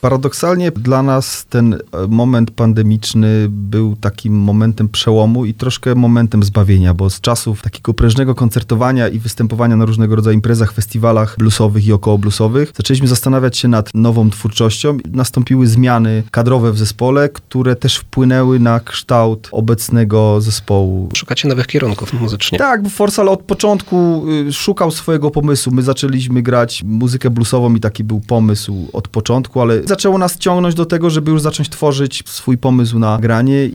Paradoksalnie dla nas ten moment pandemiczny był takim momentem przełomu i troszkę momentem zbawienia, bo z czasów takiego prężnego koncertowania i występowania na różnego rodzaju imprezach, festiwalach bluesowych i około bluesowych, zaczęliśmy zastanawiać się nad nową twórczością. Nastąpiły zmiany kadrowe w zespole, które też wpłynęły na kształt obecnego zespołu. Szukacie nowych kierunków muzycznie. Tak, bo Forsal od początku szukał swojego pomysłu. My zaczęliśmy grać muzykę bluesową i taki był pomysł od początku, ale zaczęło nas ciągnąć do tego, żeby już zacząć tworzyć swój pomysł na granie